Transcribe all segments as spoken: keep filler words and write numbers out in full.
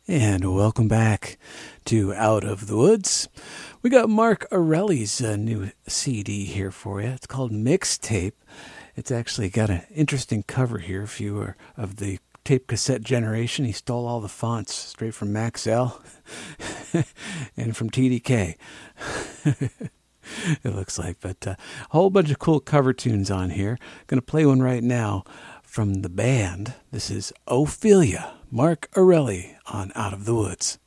And welcome back to Out of the Woods. We got Mark Arelli's uh, new C D here for you. It's called Mixtape. It's actually got an interesting cover here. If you are of the tape cassette generation, he stole all the fonts straight from Maxell and from T D K. It looks like, but uh, a whole bunch of cool cover tunes on here. Going to play one right now from the band. This is Ophelia, Mark Arelli on Out of the Woods.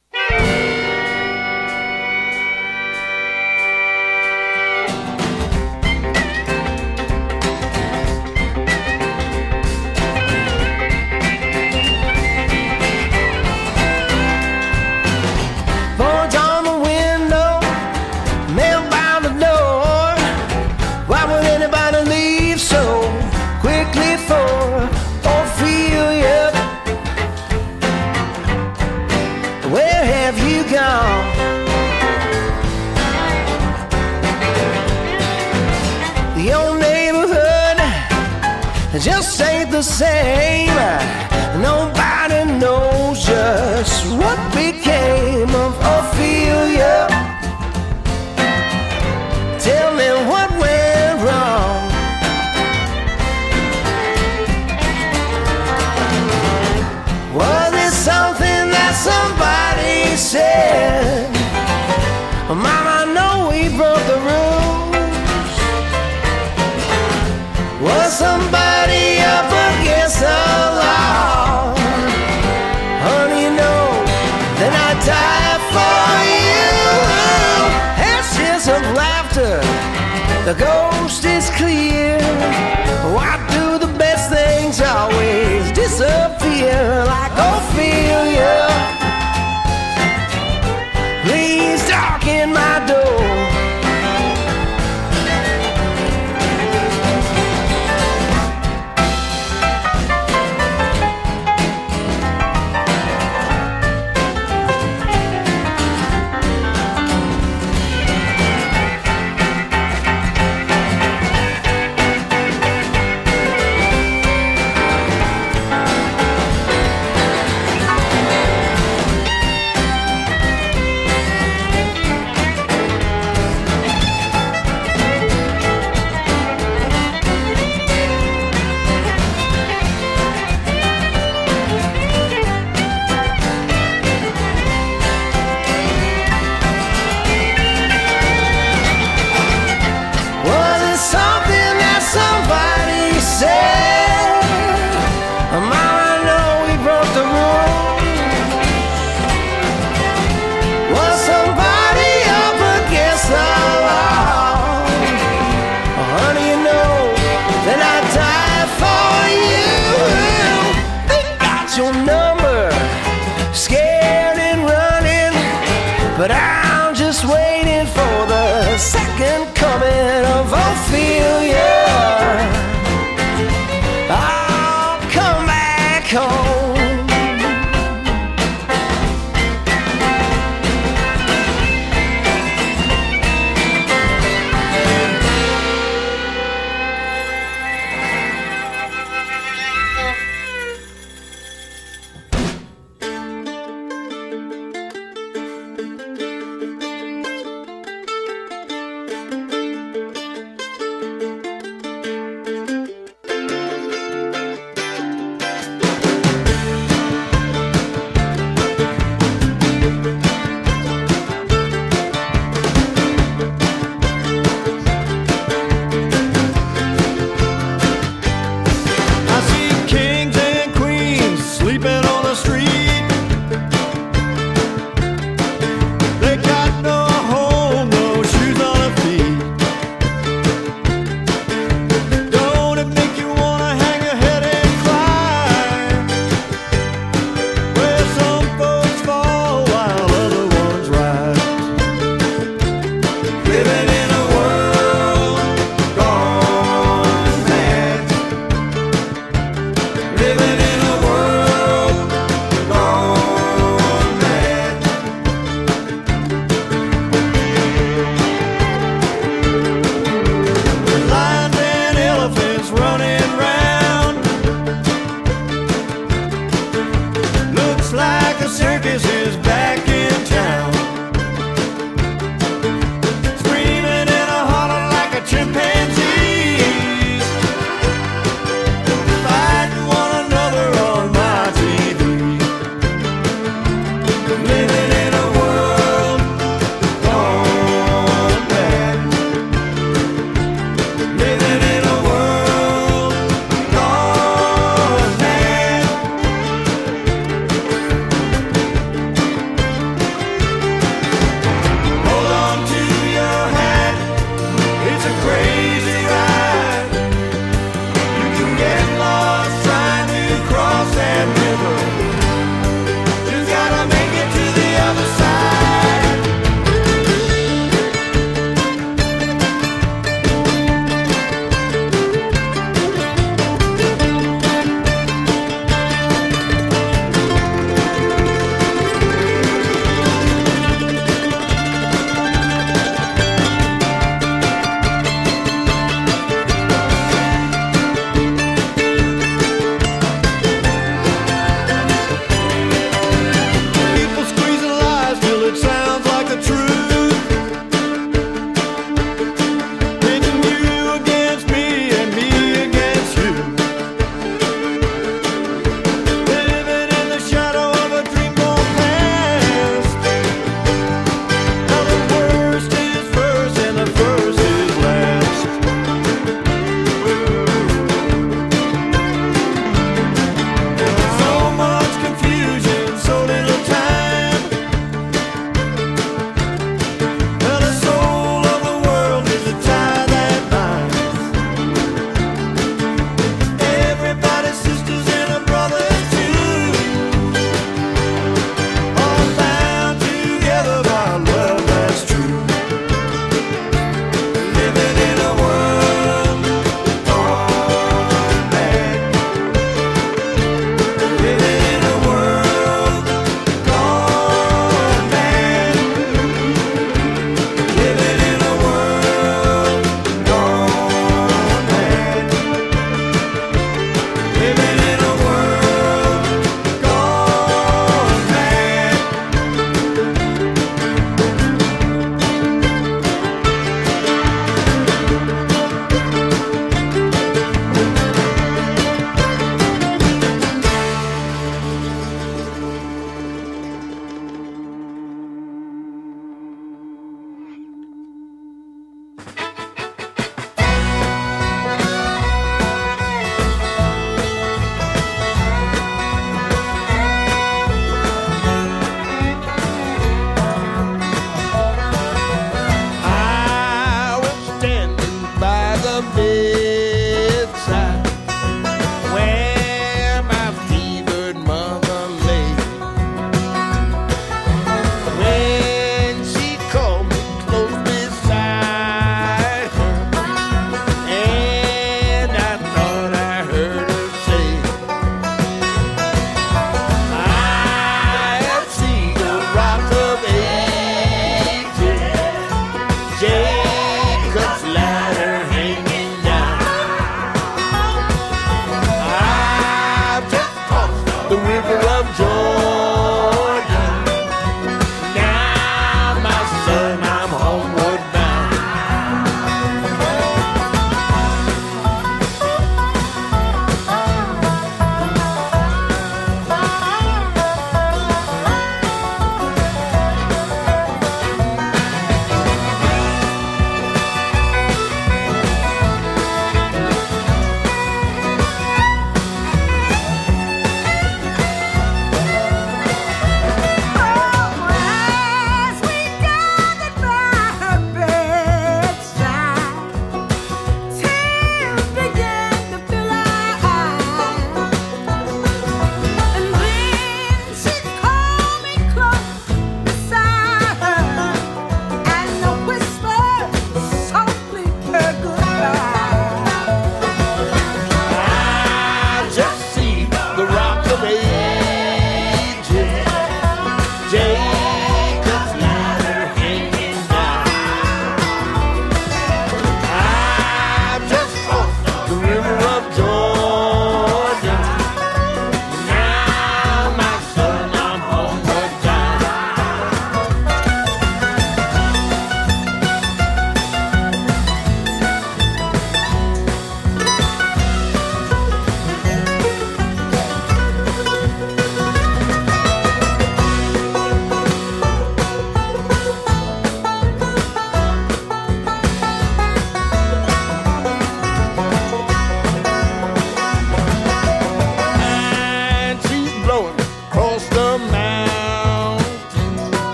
Just ain't the same. Nobody knows just what became of Ophelia. Tell me what went wrong. Was it something that somebody said? Mama, I know we broke the rules. Was somebody up against the law? Honey, no, then I die for you. Ashes of laughter, the ghost is clear. Why do the best things always disappear? Like Ophelia, please darken my door. Elvis is back in town. Screaming and a holler like a chimpanzee, fighting one another on my T V. Living in a world gone bad. Living in a world gone mad.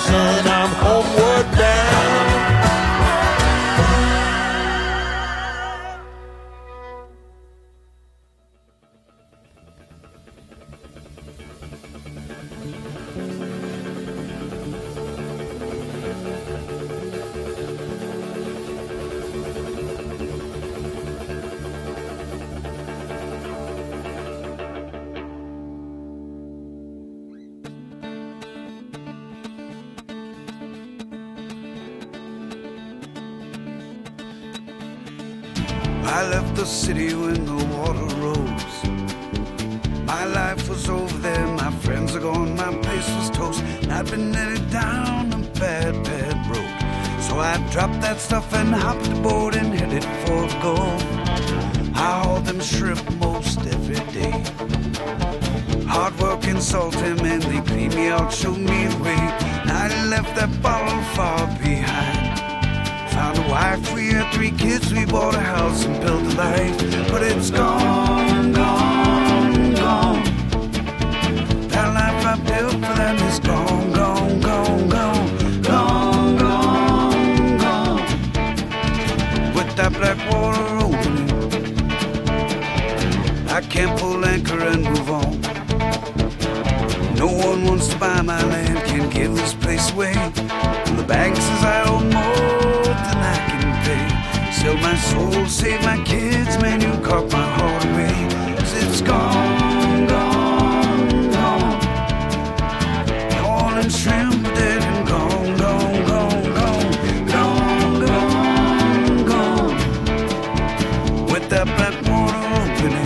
son, I'm homeward bound. I left the city when the water rose. My life was over there, my friends are gone, my place was toast. And I'd been headed down a bad, bad road. So I dropped that stuff and hopped aboard and headed for the Gulf. I hauled them shrimp most every day. Hard work and salty men, they cleaned me out, showed me the way. And I left that bottle far behind. Found a wife, we had three kids, we bought a house and built a life. But it's gone, gone, gone. That life I built for them is gone, gone, gone, gone. Gone, gone, gone. With that black water opening, I can't pull anchor and move on. No one wants to buy my land, can't give this place away. And the bank says I owe more than I can pay. Sell my soul, save my kids, man, you caught my heart away. 'Cause it's gone, gone, gone. Corn and shrimp dead and gone, gone, gone, gone. Gone, gone, gone. With that black water opening.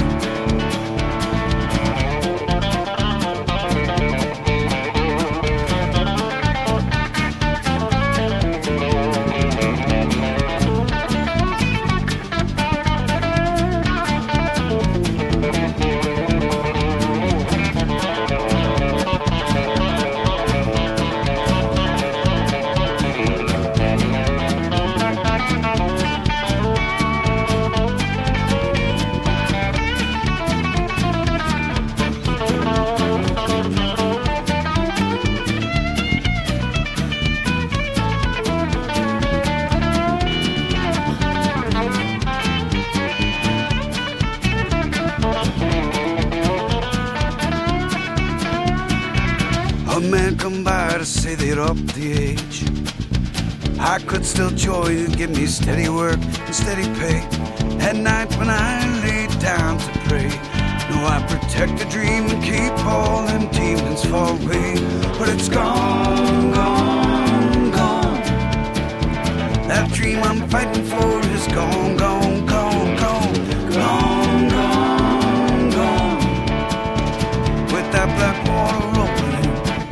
A man come by to say they'd up the age. I could still join and give me steady work and steady pay. At night when I lay down to pray, no, I protect the dream and keep all them demons far away. But it's gone, gone, gone. That dream I'm fighting for is gone, gone, gone, gone. Gone, gone, gone. With that black water opening.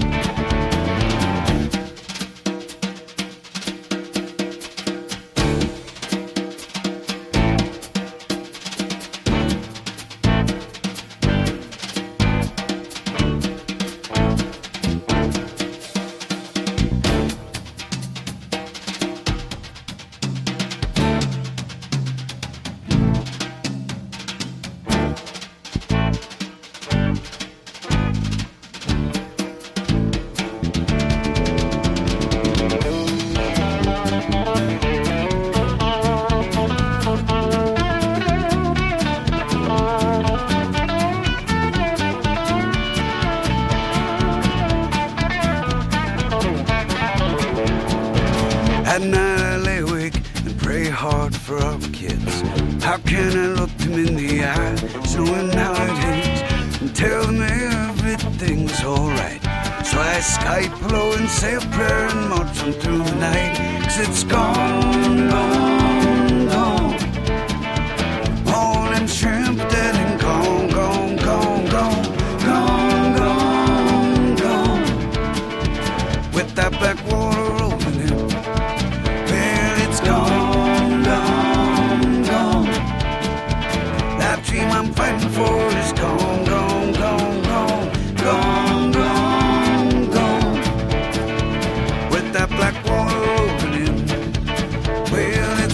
At night I lay awake and pray hard for our kids. How can I look them in the eye, knowing how it is, and tell them everything's alright? So I Skype hello and say a prayer and march on through the night. 'Cause it's gone, gone, gone. All them shrimp dead and gone, gone, gone, gone. Gone, gone, gone. With that black water opening. Well, it's gone, gone, gone. That dream I'm fighting for is gone, gone, gone, gone. Gone, gone, gone. With that black water opening. Well,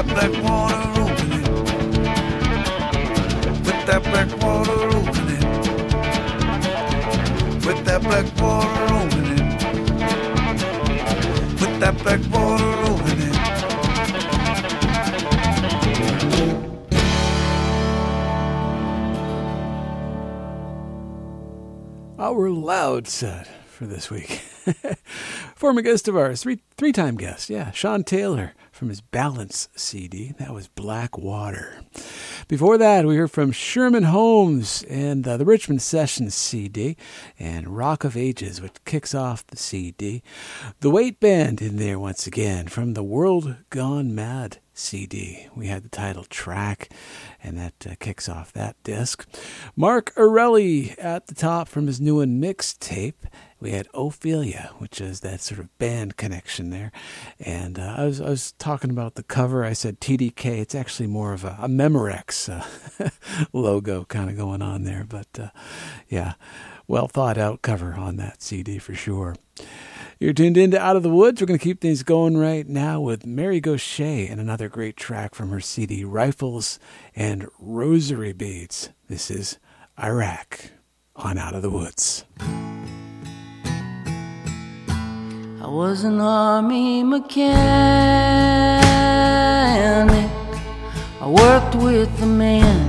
that black water rolling in, with that black water rolling in, with that black water rolling in, with that black water rolling in. Our loud set for this week. Former guest of ours, three, three-time guest, yeah, Sean Taylor from his Balance C D. That was Black Water. Before that, we heard from Sherman Holmes and uh, the Richmond Sessions C D and Rock of Ages, which kicks off the C D. The Weight Band in there once again from the World Gone Mad C D. We had the title track, and that uh, kicks off that disc. Mark Arelli at the top from his new one, Mixtape. We had Ophelia, which is that sort of band connection there. And uh, I was I was talking about the cover. I said T D K. It's actually more of a, a Memorex uh, logo kind of going on there. But uh, yeah, well thought out cover on that C D for sure. You're tuned into Out of the Woods. We're going to keep things going right now with Mary Gauthier and another great track from her C D, Rifles and Rosary Beads. This is Iraq on Out of the Woods. I was an army mechanic. I worked with the men.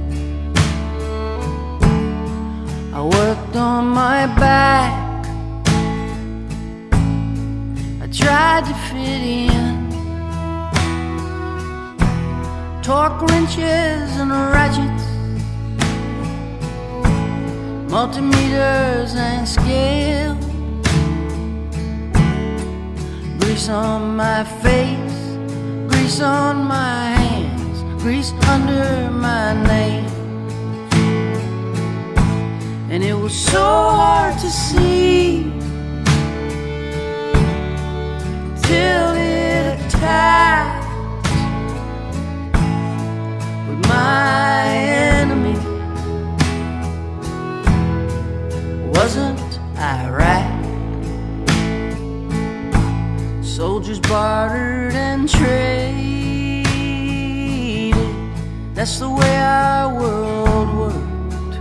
I worked on my back. I tried to fit in. Torque wrenches and ratchets, multimeters and scales. Grease on my face, grease on my hands, grease under my nails. And it was so hard to see till it attacked. But my enemy wasn't Iraq. Soldiers bartered and traded. That's the way our world worked.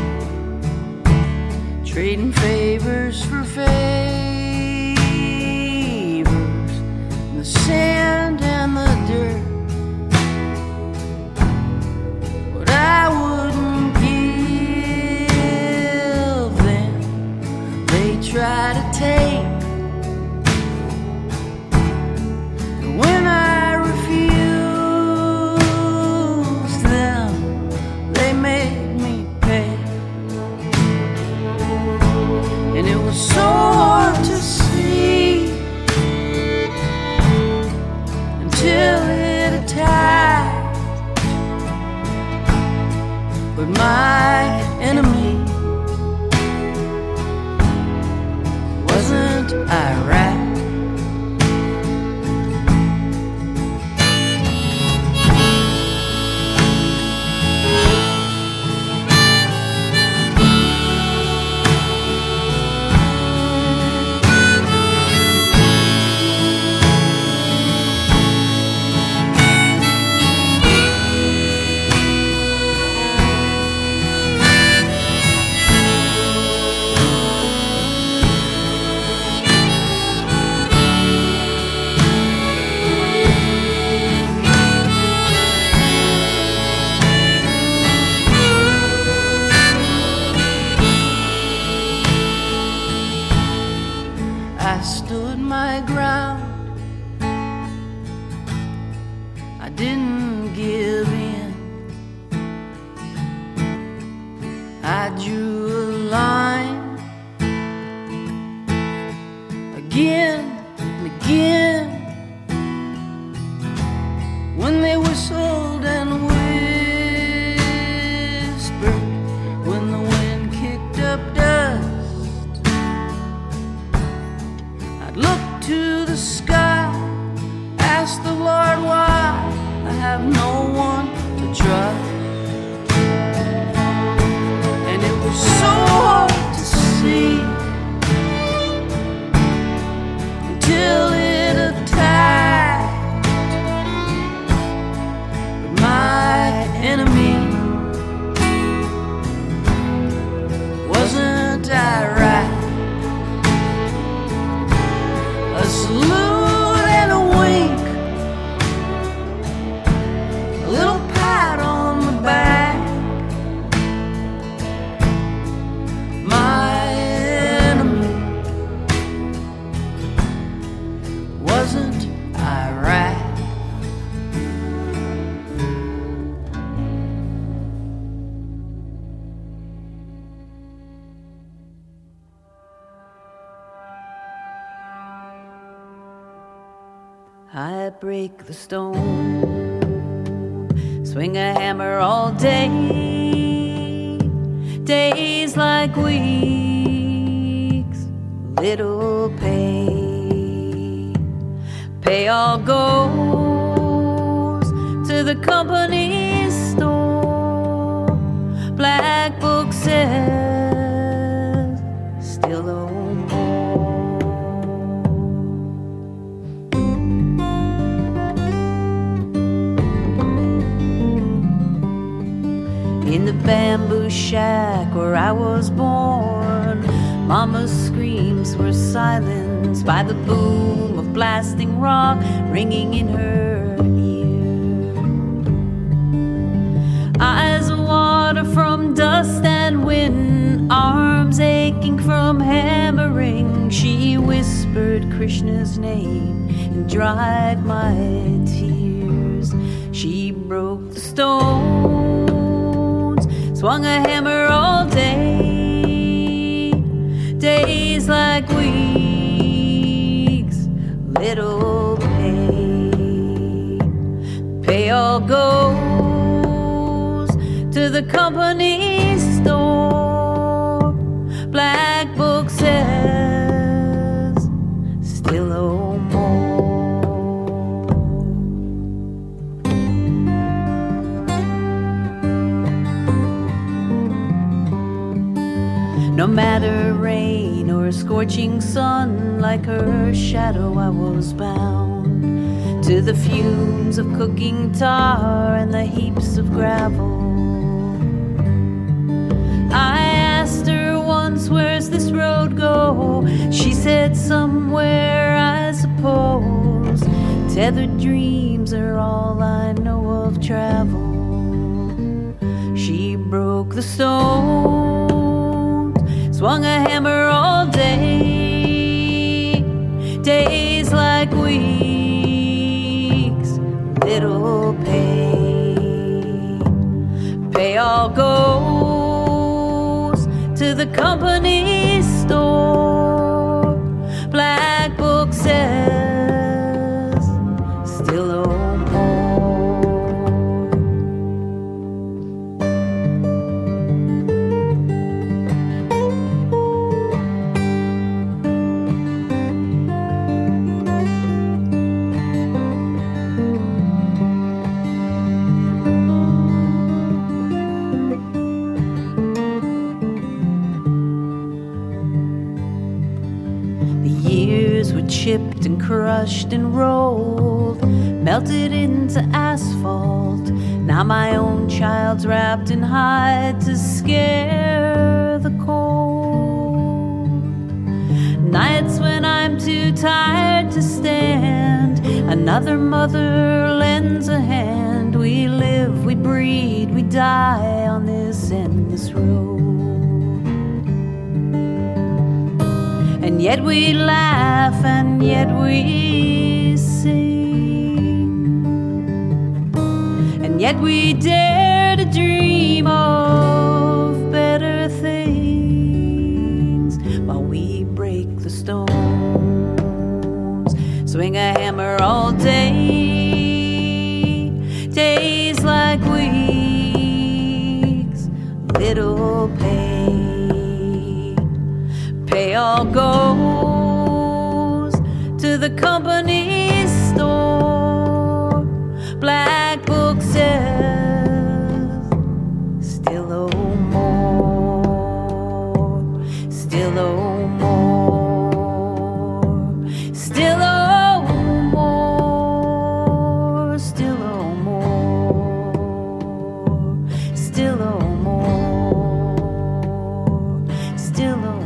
Trading favors for favors, the sand and the dirt. What I wouldn't give them, they try to take. When I refused them, they made me pay. And it was so hard to see until it attacked. But my enemy wasn't Iraq. break the stone, swing a hammer all day, days like weeks, little pay, pay all goes to the company's store, black book says still owe in the bamboo shack where I was born. Mama's screams were silenced by the boom of blasting rock ringing in her ear. Eyes of water from dust and wind, arms aching from hammering. She whispered Krishna's name and dried my tears. She broke the stones, swung a hammer all day, days like weeks, little pay, pay all goes to the company's store, black book says still owe more. No matter rain or scorching sun, like her shadow I was bound to the fumes of cooking tar and the heaps of gravel. I asked her once, where's this road go? She said, somewhere, I suppose. Tethered dreams are all I know of travel. She broke the stone, swung a hammer all day, days like weeks, little pay, pay all goes to the company's store, black book says still owe more. Chipped and crushed and rolled, melted into asphalt. Now my own child's wrapped in hide to scare the cold. Nights when I'm too tired to stand, another mother lends a hand. We live, we breed, we die on this endless road. And yet we laugh, and yet we sing, and yet we dare to dream of better things while we break the stones, swing a hammer all day, days like weeks, little pay, pay all goes to the company's store, black book says still owe more, still owe more, still owe more, still owe more, still owe more, still owe more.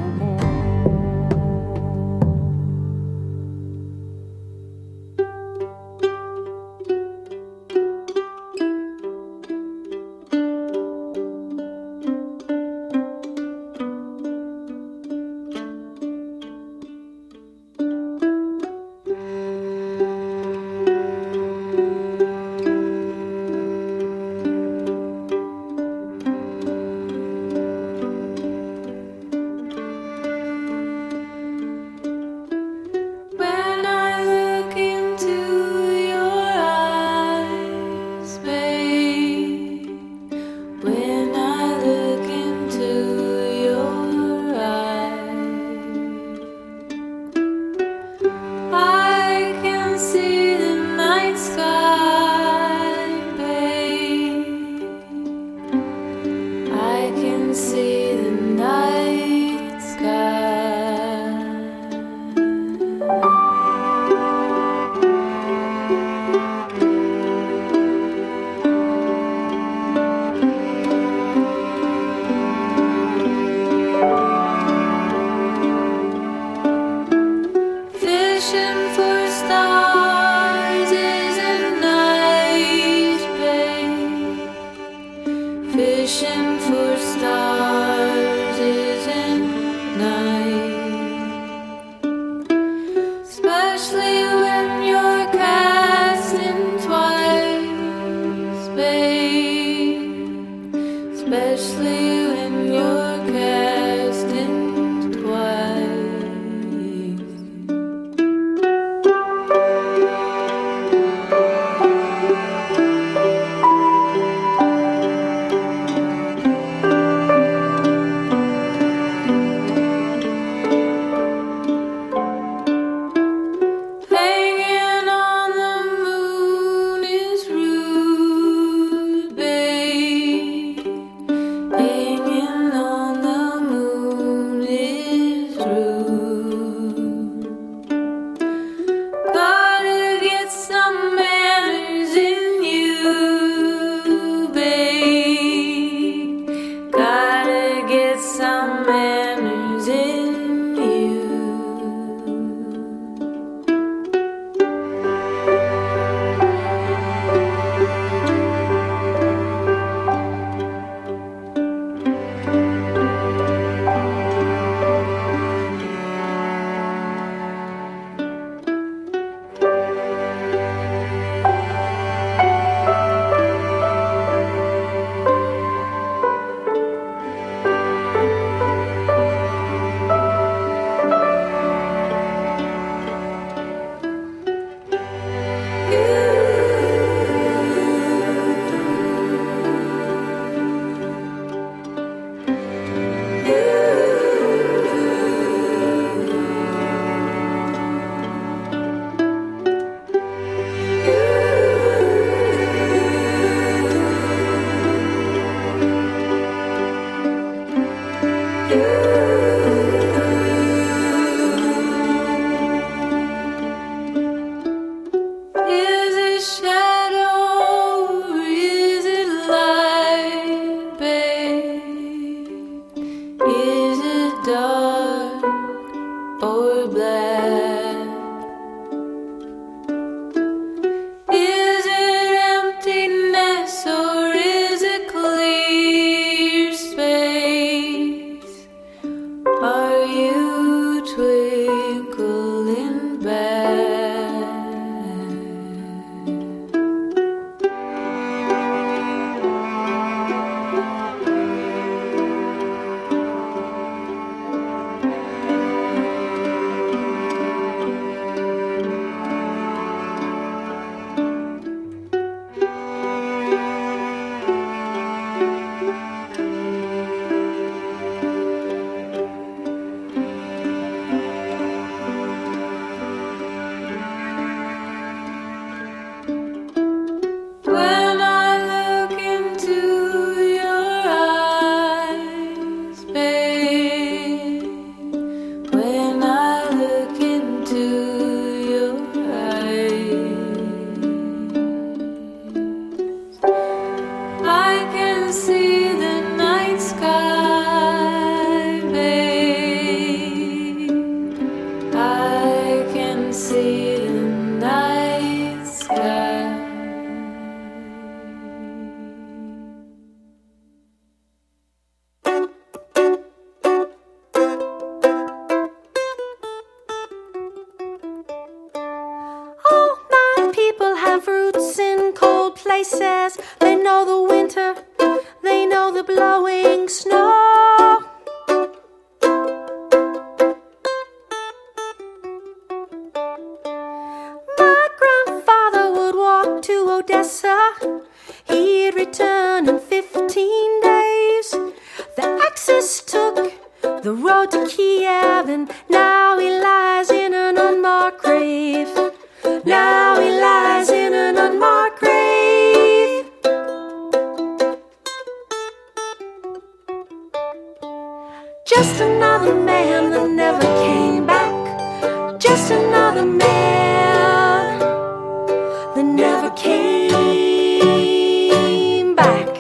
places. They know the winter, they know the blowing snow. My grandfather would walk to Odessa. He'd return in fifteen days. The Axis took the road to Kiev, and now he lies in an unmarked grave. Now he lies in an unmarked grave. Just another man that never came back. Just another man that never came back.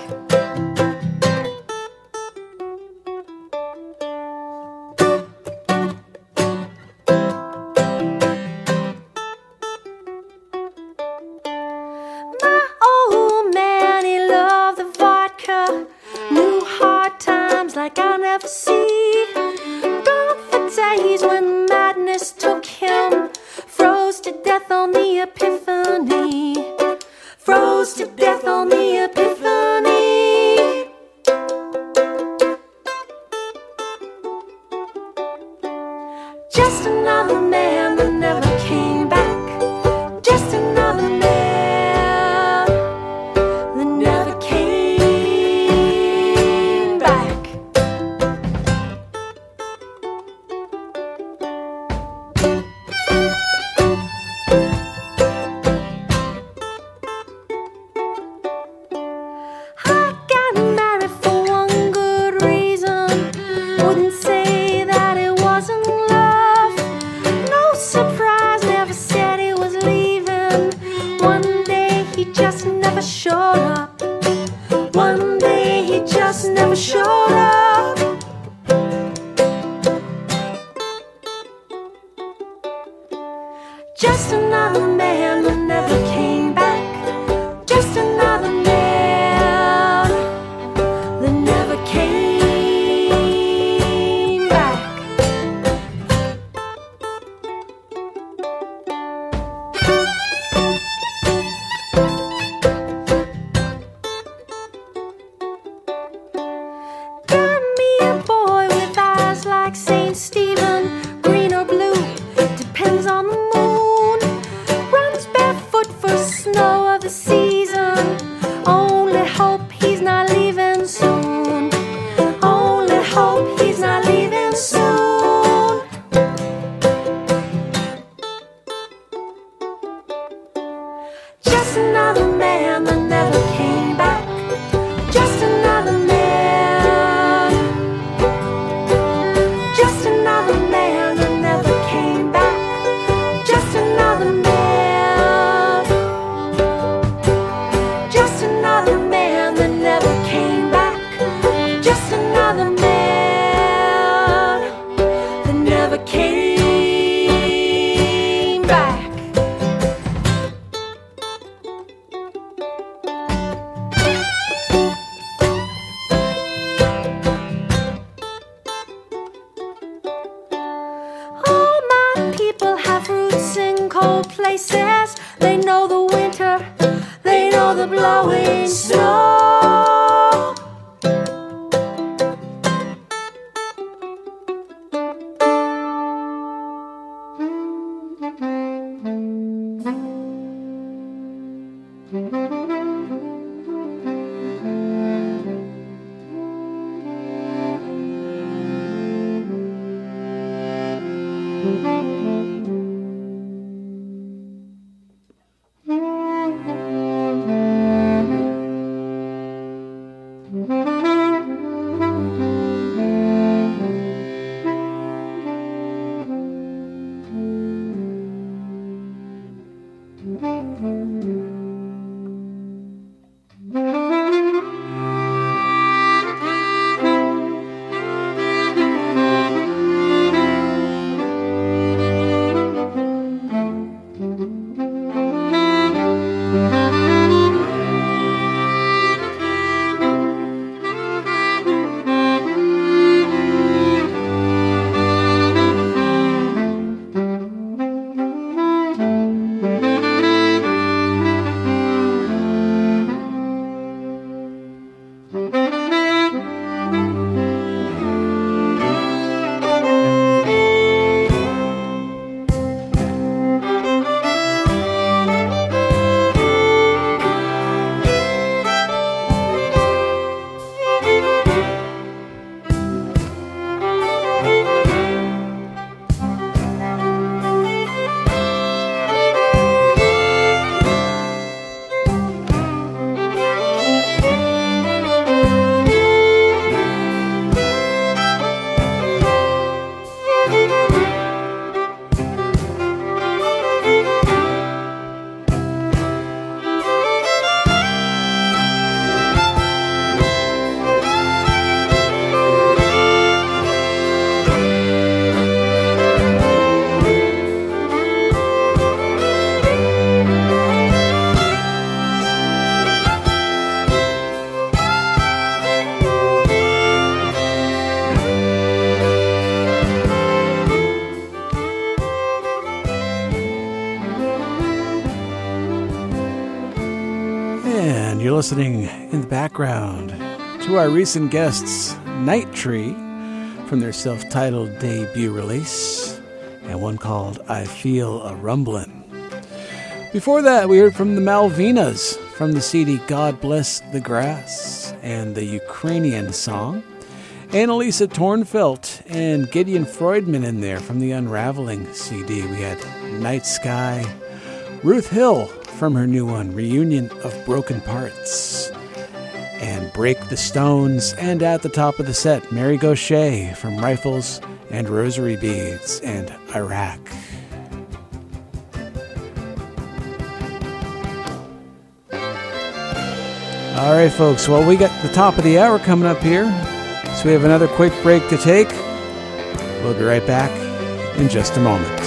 My old man, he loved the vodka, knew hard times like I'll never see. Gone for days when madness took him, froze to death on the Epiphany. Froze to death on the Epiphany. Just another man that never came back. Just another man that never came back. I got married for one good reason. Wouldn't say that it wasn't love. No surprise, never said he was leaving. One day he just never showed up. One day he just never showed up. Just another man that never came back. Just another man that never came back. Got me a boy with eyes like Saint Stephen, green or blue, depends on the moon. Runs barefoot for snow of the season. Only hope he's not leaving soon. Only hope he's not leaving soon. Just another man that never came back. Just another man. Just another man that never came back. Just another man. Just another man that never came back. Just another man that never came back. All my people have roots in cold places. They know the winter, they know the blowing snow. And you're listening in the background to our recent guests, Night Tree, from their self-titled debut release, and one called I Feel a Rumblin'. Before that, we heard from the Malvinas from the C D God Bless the Grass and the Ukrainian song. Annalisa Tornfelt and Gideon Freudman in there from the Unraveling C D. We had Night Sky, Ruth Hill from her new one, Reunion of Broken Parts, and Break the Stones, and at the top of the set, Mary Gauthier from Rifles and Rosary Beads and Iraq. All right, folks, well, we got the top of the hour coming up here, so we have another quick break to take. We'll be right back in just a moment.